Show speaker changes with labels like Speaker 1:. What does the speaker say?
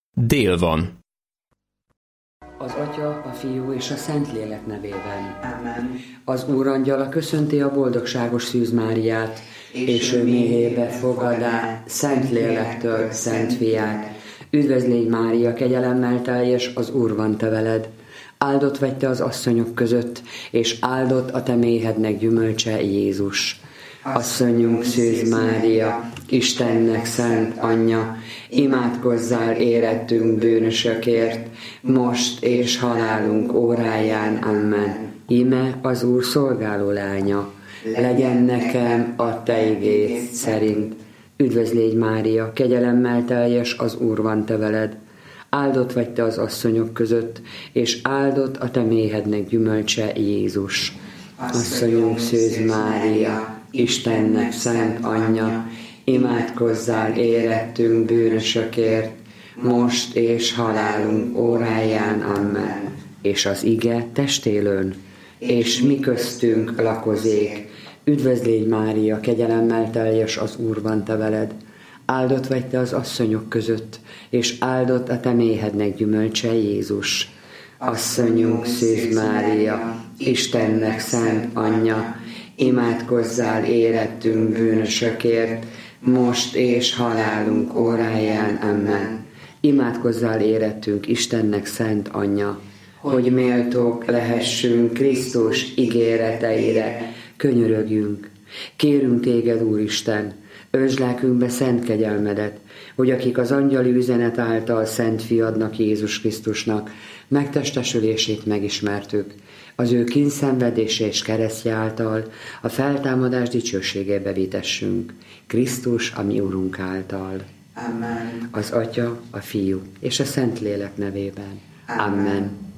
Speaker 1: Dél van.
Speaker 2: Az Atya, a Fiú és a Szentlélek nevében.
Speaker 3: Amen.
Speaker 2: Az Úrangyala köszönti a boldogságos Szűz Máriát, és ő méhébe fogadá Szentlélektől Szent Fiát. Üdvözlégy Mária, kegyelemmel teljes, az Úr van te veled. Áldott vagy te az asszonyok között, és áldott a te méhednek gyümölcse, Jézus. Asszonyunk Szűz Mária, Istennek szent anyja, imádkozzál érettünk bűnösökért, most és halálunk óráján. Amen. Íme az Úr szolgáló lánya, legyen nekem a te igéd szerint. Üdvözlégy Mária, kegyelemmel teljes, az Úr van te veled. Áldott vagy te az asszonyok között, és áldott a te méhednek gyümölcse, Jézus. Asszonyunk Szűz Mária, Istennek szent anyja, imádkozzál érettünk bűnösökért, most és halálunk óráján. Amen. És az ige testélőn, és mi köztünk lakozék. Üdvözlégy Mária, kegyelemmel teljes, az Úr van te veled. Áldott vagy te az asszonyok között, és áldott a te méhednek gyümölcse, Jézus. Asszonyunk Szűz Mária, Istennek szent anyja, imádkozzál érettünk bűnösökért, most és halálunk óráján. Amen. Imádkozzál érettünk, Istennek szent anyja, hogy méltók lehessünk Krisztus ígéreteire. Könyörögjünk, kérünk téged, Úristen, öntsd lelkünkbe szent kegyelmedet, hogy akik az angyali üzenet által Szent Fiadnak, Jézus Krisztusnak megtestesülését megismertük, az ő kínszenvedése és keresztje által a feltámadás dicsőségébe vitessünk, Krisztus, a mi Urunk által.
Speaker 3: Amen.
Speaker 2: Az Atya, a Fiú és a Szentlélek nevében. Amen.